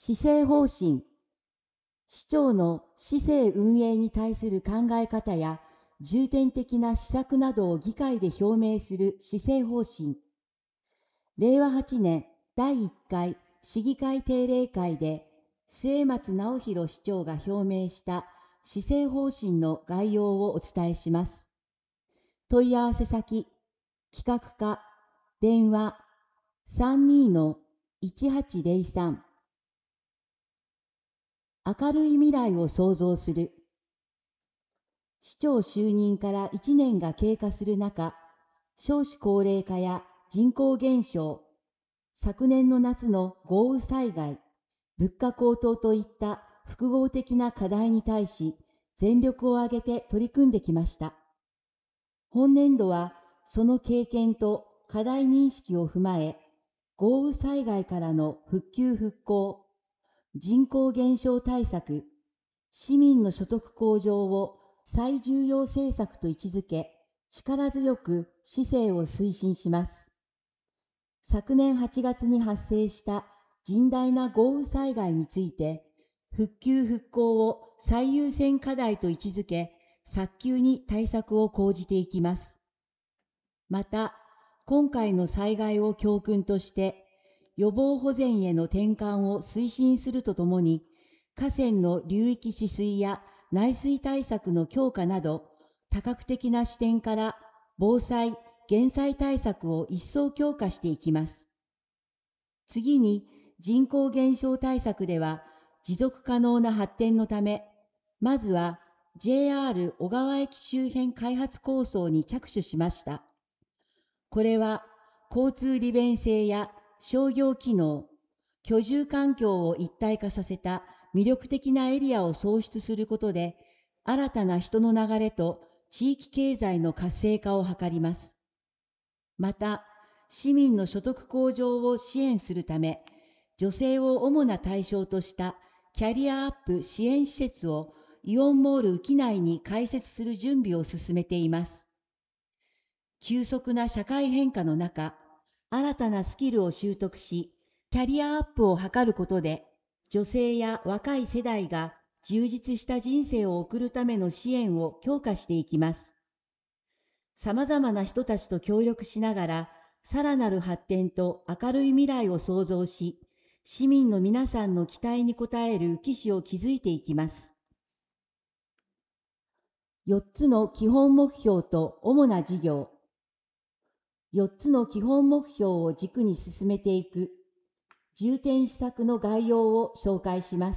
施政方針。市長の市政運営に対する考え方や重点的な施策などを議会で表明する施政方針。令和8年第1回市議会定例会で末松直弘市長が表明した施政方針の概要をお伝えします。問い合わせ先、企画課、電話 32-1803。明るい未来を創造する。市長就任から1年が経過する中、少子高齢化や人口減少、昨年の夏の豪雨災害、物価高騰といった複合的な課題に対し、全力を挙げて取り組んできました。本年度はその経験と課題認識を踏まえ、豪雨災害からの復旧復興、人口減少対策、市民の所得向上を最重要政策と位置づけ、力強く市政を推進します。昨年8月に発生した甚大な豪雨災害について、復旧復興を最優先課題と位置づけ、早急に対策を講じていきます。また、今回の災害を教訓として、予防保全への転換を推進するとともに、河川の流域治水や内水対策の強化など、多角的な視点から防災・減災対策を一層強化していきます。次に、人口減少対策では、持続可能な発展のため、まずは JR 小川駅周辺開発構想に着手しました。これは、交通利便性や商業機能、居住環境を一体化させた魅力的なエリアを創出することで、新たな人の流れと地域経済の活性化を図ります。また、市民の所得向上を支援するため、女性を主な対象としたキャリアアップ支援施設をイオンモール域内に開設する準備を進めています。急速な社会変化の中、新たなスキルを習得し、キャリアアップを図ることで、女性や若い世代が充実した人生を送るための支援を強化していきます。様々な人たちと協力しながら、さらなる発展と明るい未来を創造し、市民の皆さんの期待に応える基地を築いていきます。4つの基本目標と主な事業。4つの基本目標を軸に進めていく重点施策の概要を紹介します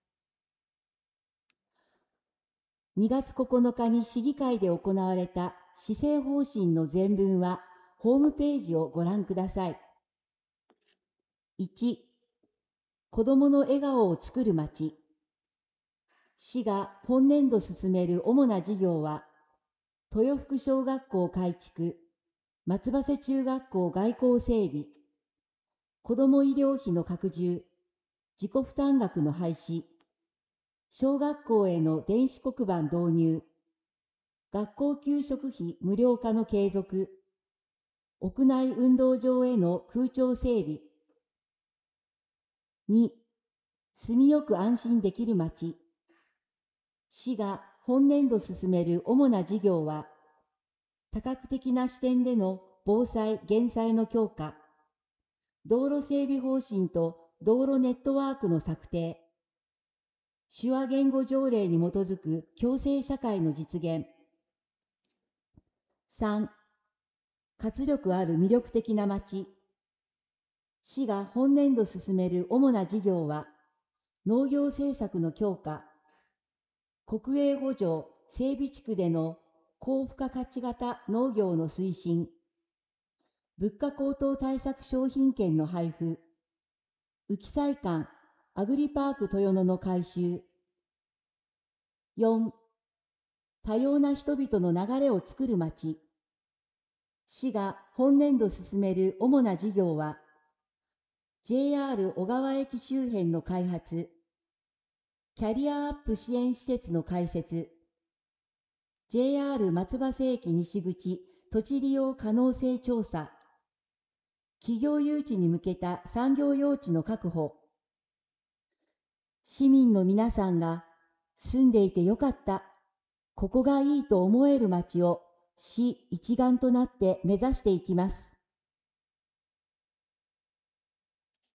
。2月9日に市議会で行われた施政方針の全文は、ホームページをご覧ください。1、子どもの笑顔を作るまち。市が本年度進める主な事業は、豊福小学校改築、松葉瀬中学校外構整備、子ども医療費の拡充、自己負担額の廃止、小学校への電子黒板導入、学校給食費無料化の継続、屋内運動場への空調整備。2、住みよく安心できるまち。市が本年度進める主な事業は、多角的な視点での防災・減災の強化、道路整備方針と道路ネットワークの策定、手話言語条例に基づく共生社会の実現。3、活力ある魅力的な街。市が本年度進める主な事業は、農業政策の強化、国営補助整備地区での高付加価値型農業の推進、物価高騰対策商品券の配布、浮西館アグリパーク豊野の改修。4、多様な人々の流れを作る街。市が本年度進める主な事業は、JR 小川駅周辺の開発、キャリアアップ支援施設の開設、JR 松葉瀬駅西口土地利用可能性調査、企業誘致に向けた産業用地の確保、 市民の皆さんが住んでいてよかった、ここがいいと思える街を市一丸となって目指していきます。